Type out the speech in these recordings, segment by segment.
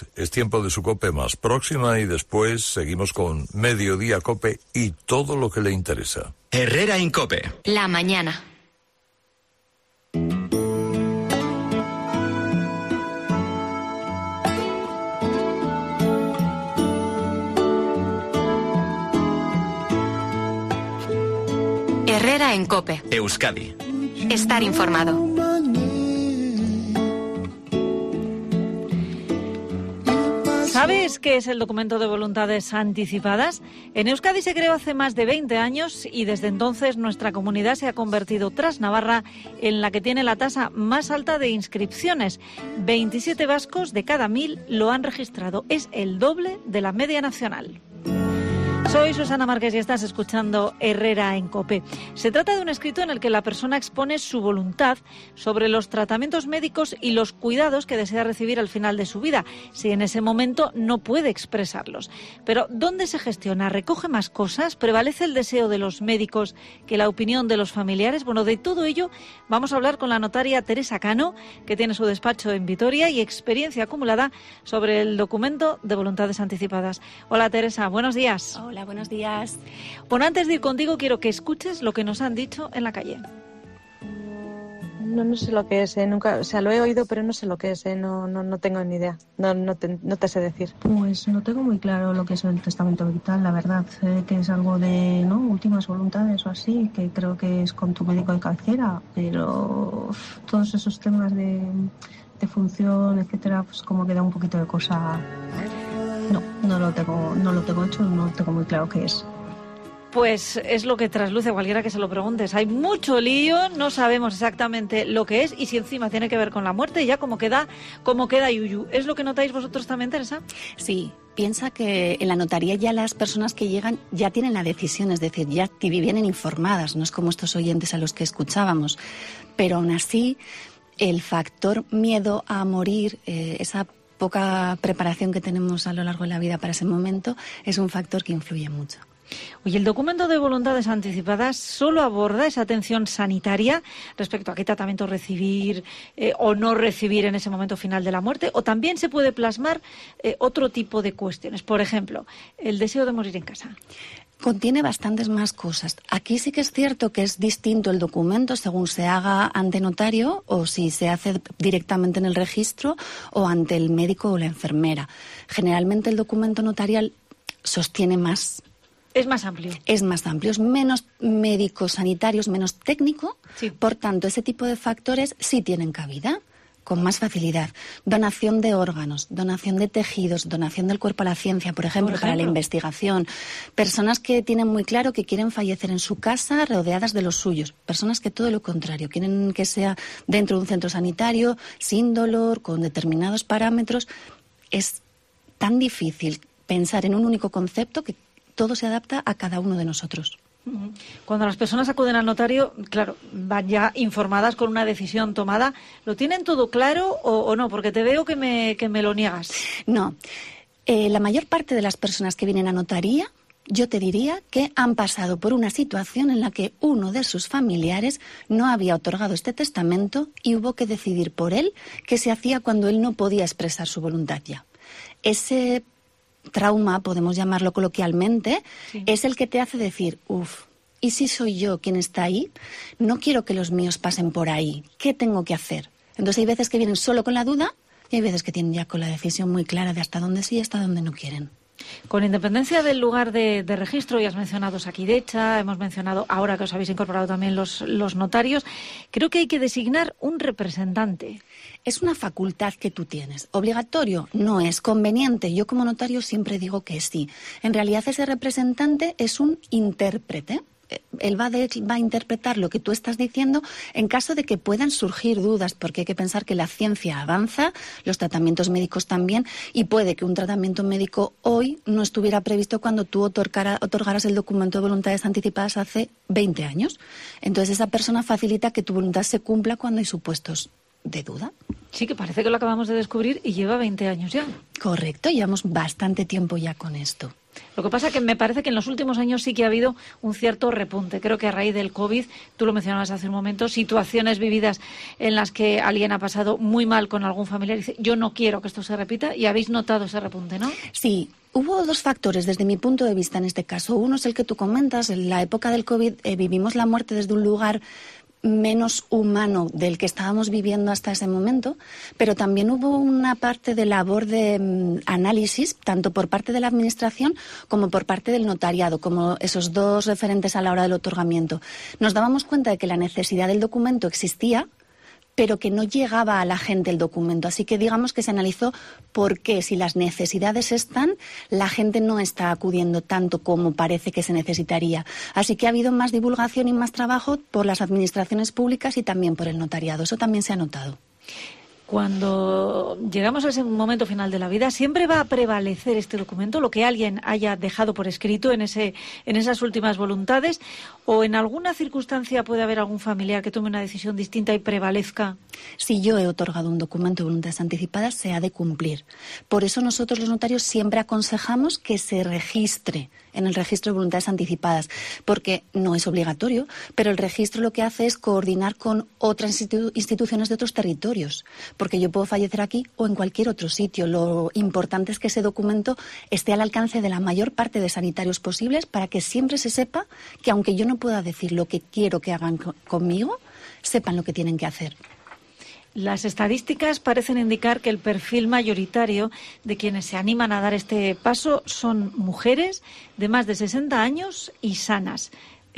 Es tiempo de su COPE más próxima y después seguimos con Mediodía COPE y todo lo que le interesa. Herrera en COPE. La mañana. Herrera en COPE. Euskadi. Estar informado. ¿Sabes qué es el documento de voluntades anticipadas? En Euskadi se creó hace más de 20 años y desde entonces nuestra comunidad se ha convertido, tras Navarra, en la que tiene la tasa más alta de inscripciones. 27 vascos de cada 1000 lo han registrado. Es el doble de la media nacional. Soy Susana Márquez y estás escuchando Herrera en COPE. Se trata de un escrito en el que la persona expone su voluntad sobre los tratamientos médicos y los cuidados que desea recibir al final de su vida, si en ese momento no puede expresarlos. Pero ¿dónde se gestiona? ¿Recoge más cosas? ¿Prevalece el deseo de los médicos que la opinión de los familiares? Bueno, de todo ello vamos a hablar con la notaria Teresa Cano, que tiene su despacho en Vitoria y experiencia acumulada sobre el documento de voluntades anticipadas. Hola Teresa, buenos días. Hola, buenos días. Bueno, antes de ir contigo, quiero que escuches lo que nos han dicho en la calle. No sé lo que es, nunca, o sea, lo he oído, pero no sé lo que es, no tengo ni idea, no te sé decir. Pues no tengo muy claro lo que es el testamento vital, la verdad, sé que es algo de, ¿no?, últimas voluntades o así, que creo que es con tu médico de cabecera, pero todos esos temas de función, etcétera, pues como que da un poquito de cosa. No lo tengo hecho, no tengo muy claro qué es. Pues es lo que trasluce cualquiera que se lo preguntes. Hay mucho lío, no sabemos exactamente lo que es y si encima tiene que ver con la muerte, ya como queda yuyu. ¿Es lo que notáis vosotros también, Teresa? Sí, piensa que en la notaría ya las personas que llegan ya tienen la decisión, es decir, ya vienen informadas, no es como estos oyentes a los que escuchábamos. Pero aún así, el factor miedo a morir, esa poca preparación que tenemos a lo largo de la vida para ese momento, es un factor que influye mucho. Oye, el documento de voluntades anticipadas solo aborda esa atención sanitaria respecto a qué tratamiento recibir o no recibir en ese momento final de la muerte, o también se puede plasmar otro tipo de cuestiones. Por ejemplo, el deseo de morir en casa. Contiene bastantes más cosas. Aquí sí que es cierto que es distinto el documento según se haga ante notario o si se hace directamente en el registro o ante el médico o la enfermera. Generalmente el documento notarial sostiene más. Es más amplio. Es más amplio, es menos médico-sanitarios, menos técnico. Sí. Por tanto, ese tipo de factores sí tienen cabida con más facilidad. Donación de órganos, donación de tejidos, donación del cuerpo a la ciencia, por ejemplo, para la investigación. Personas que tienen muy claro que quieren fallecer en su casa rodeadas de los suyos. Personas que todo lo contrario, quieren que sea dentro de un centro sanitario, sin dolor, con determinados parámetros. Es tan difícil pensar en un único concepto que todo se adapta a cada uno de nosotros. Cuando las personas acuden al notario, claro, van ya informadas con una decisión tomada. ¿Lo tienen todo claro o no? Porque te veo que me lo niegas. No. La mayor parte de las personas que vienen a notaría, yo te diría que han pasado por una situación en la que uno de sus familiares no había otorgado este testamento y hubo que decidir por él qué se hacía cuando él no podía expresar su voluntad ya. Ese trauma, podemos llamarlo coloquialmente, sí, es el que te hace decir, ¿y si soy yo quien está ahí? No quiero que los míos pasen por ahí. ¿Qué tengo que hacer? Entonces hay veces que vienen solo con la duda y hay veces que tienen ya con la decisión muy clara de hasta dónde sí y hasta dónde no quieren. Con independencia del lugar de registro, ya has mencionado Osakidetza, hemos mencionado ahora que os habéis incorporado también los notarios, creo que hay que designar un representante. Es una facultad que tú tienes. Obligatorio no es, conveniente. Yo como notario siempre digo que sí. En realidad ese representante es un intérprete. Él va a interpretar lo que tú estás diciendo en caso de que puedan surgir dudas, porque hay que pensar que la ciencia avanza, los tratamientos médicos también, y puede que un tratamiento médico hoy no estuviera previsto cuando tú otorgaras el documento de voluntades anticipadas hace 20 años. Entonces esa persona facilita que tu voluntad se cumpla cuando hay supuestos de duda. Sí, que parece que lo acabamos de descubrir y lleva 20 años ya. Correcto, llevamos bastante tiempo ya con esto. Lo que pasa es que me parece que en los últimos años sí que ha habido un cierto repunte. Creo que a raíz del COVID, tú lo mencionabas hace un momento, situaciones vividas en las que alguien ha pasado muy mal con algún familiar y dice, yo no quiero que esto se repita, y habéis notado ese repunte, ¿no? Sí. Hubo dos factores desde mi punto de vista en este caso. Uno es el que tú comentas. En la época del COVID vivimos la muerte desde un lugar menos humano del que estábamos viviendo hasta ese momento, pero también hubo una parte de labor de análisis, tanto por parte de la Administración como por parte del notariado, como esos dos referentes a la hora del otorgamiento. Nos dábamos cuenta de que la necesidad del documento existía, pero que no llegaba a la gente el documento. Así que digamos que se analizó por qué, si las necesidades están, la gente no está acudiendo tanto como parece que se necesitaría. Así que ha habido más divulgación y más trabajo por las administraciones públicas y también por el notariado. Eso también se ha notado. Cuando llegamos a ese momento final de la vida, siempre va a prevalecer este documento, lo que alguien haya dejado por escrito en esas últimas voluntades, o en alguna circunstancia puede haber algún familiar que tome una decisión distinta y prevalezca. Si yo he otorgado un documento de voluntades anticipadas, se ha de cumplir. Por eso nosotros los notarios siempre aconsejamos que se registre en el registro de voluntades anticipadas, porque no es obligatorio, pero el registro lo que hace es coordinar con otras instituciones de otros territorios, porque yo puedo fallecer aquí o en cualquier otro sitio. Lo importante es que ese documento esté al alcance de la mayor parte de sanitarios posibles para que siempre se sepa que, aunque yo no pueda decir lo que quiero que hagan conmigo, sepan lo que tienen que hacer. Las estadísticas parecen indicar que el perfil mayoritario de quienes se animan a dar este paso son mujeres de más de 60 años y sanas.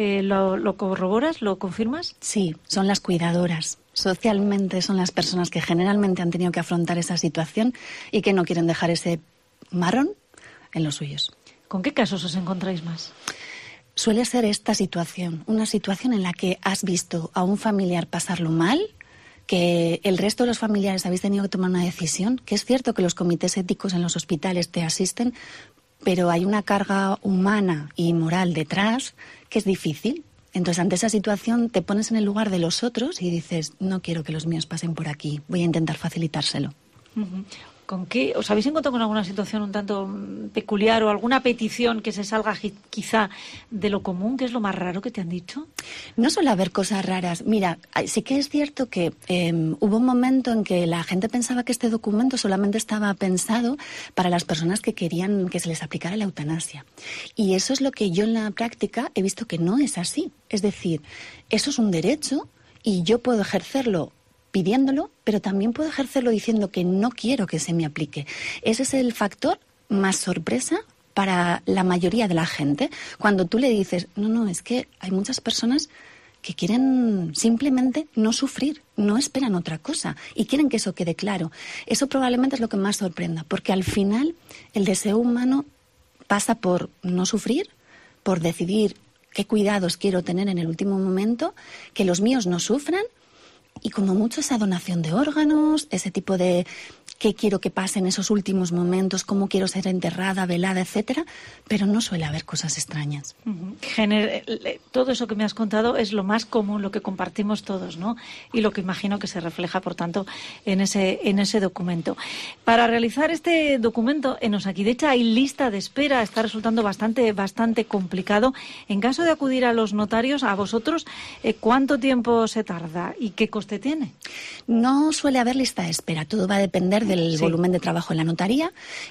¿Lo corroboras? ¿Lo confirmas? Sí, son las cuidadoras. Socialmente son las personas que generalmente han tenido que afrontar esa situación y que no quieren dejar ese marrón en los suyos. ¿Con qué casos os encontráis más? Suele ser esta situación, una situación en la que has visto a un familiar pasarlo mal, que el resto de los familiares habéis tenido que tomar una decisión, que es cierto que los comités éticos en los hospitales te asisten, pero hay una carga humana y moral detrás que es difícil. Entonces, ante esa situación te pones en el lugar de los otros y dices, no quiero que los míos pasen por aquí, voy a intentar facilitárselo. Uh-huh. ¿Con qué? ¿Os habéis encontrado con alguna situación un tanto peculiar o alguna petición que se salga quizá de lo común? ¿Qué es lo más raro que te han dicho? No suele haber cosas raras. Mira, sí que es cierto que hubo un momento en que la gente pensaba que este documento solamente estaba pensado para las personas que querían que se les aplicara la eutanasia. Y eso es lo que yo en la práctica he visto que no es así. Es decir, eso es un derecho y yo puedo ejercerlo pidiéndolo, pero también puedo ejercerlo diciendo que no quiero que se me aplique. Ese es el factor más sorpresa para la mayoría de la gente. Cuando tú le dices, no, es que hay muchas personas que quieren simplemente no sufrir, no esperan otra cosa y quieren que eso quede claro. Eso probablemente es lo que más sorprenda, porque al final el deseo humano pasa por no sufrir, por decidir qué cuidados quiero tener en el último momento, que los míos no sufran, y como mucho esa donación de órganos, ese tipo de qué quiero que pase en esos últimos momentos, cómo quiero ser enterrada, velada, etcétera, pero no suele haber cosas extrañas. Uh-huh. Todo eso que me has contado es lo más común, lo que compartimos todos, ¿no? Y lo que imagino que se refleja, por tanto, en ese documento. Para realizar este documento en Osakidecha hay lista de espera, está resultando bastante complicado. En caso de acudir a los notarios, a vosotros, ¿cuánto tiempo se tarda y qué coste tiene? No suele haber lista de espera, todo va a depender del volumen de trabajo en la notaría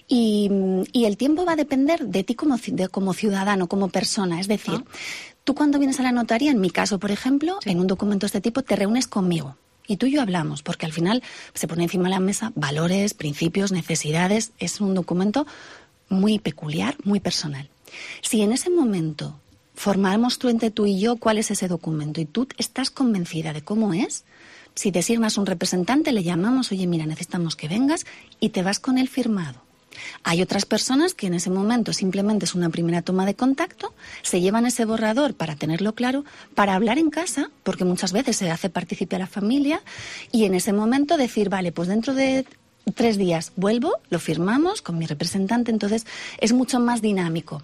y el tiempo va a depender de ti como ciudadano, como persona. Es decir, tú cuando vienes a la notaría, en mi caso, por ejemplo, en un documento de este tipo, te reúnes conmigo y tú y yo hablamos, porque al final se pone encima de la mesa valores, principios, necesidades. Es un documento muy peculiar, muy personal. Si en ese momento formamos entre tú y yo cuál es ese documento y tú estás convencida de cómo es, si designas un representante, le llamamos, oye, mira, necesitamos que vengas y te vas con él firmado. Hay otras personas que en ese momento simplemente es una primera toma de contacto, se llevan ese borrador para tenerlo claro, para hablar en casa, porque muchas veces se hace partícipe a la familia, y en ese momento decir, vale, pues dentro de 3 días vuelvo, lo firmamos con mi representante, entonces es mucho más dinámico.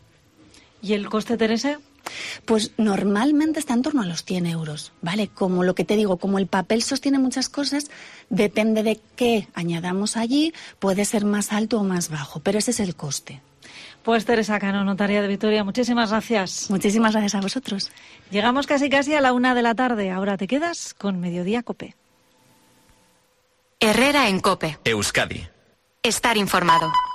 ¿Y el coste, Teresa? Pues normalmente está en torno a los 100 euros, ¿vale? Como lo que te digo, como el papel sostiene muchas cosas, depende de qué añadamos allí, puede ser más alto o más bajo, pero ese es el coste. Pues Teresa Cano, notaria de Vitoria, muchísimas gracias. Muchísimas gracias a vosotros. Llegamos casi a la 1 de la tarde. Ahora te quedas con Mediodía COPE. Herrera en COPE. Euskadi. Estar informado.